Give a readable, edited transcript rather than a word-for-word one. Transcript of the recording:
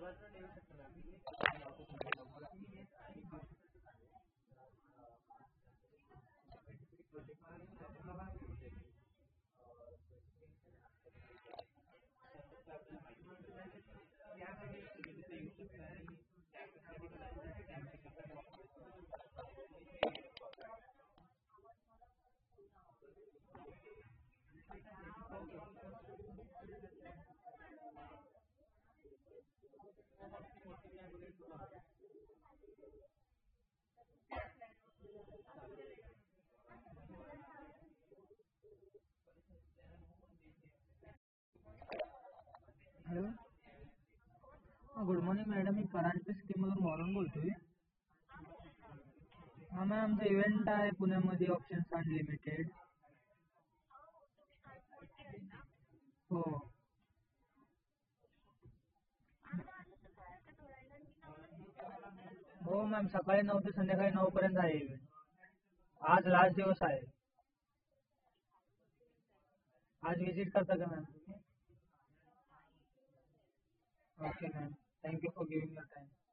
Hello. Good morning madam, मी परांजपे स्कीममधून Warren बोलतोय. हां मॅम, आमचा इव्हेंट आहे पुण्यामध्ये, ऑप्शन्स अनलिमिटेड. हो. हो मॅम, सकाळी 9 ते संध्याकाळी 9 पर्यंत आहे इव्हेंट. आज लास्ट दिवस आहे. आज विजिट करता का ma'am? Okay ma'am. Thank you for giving your time.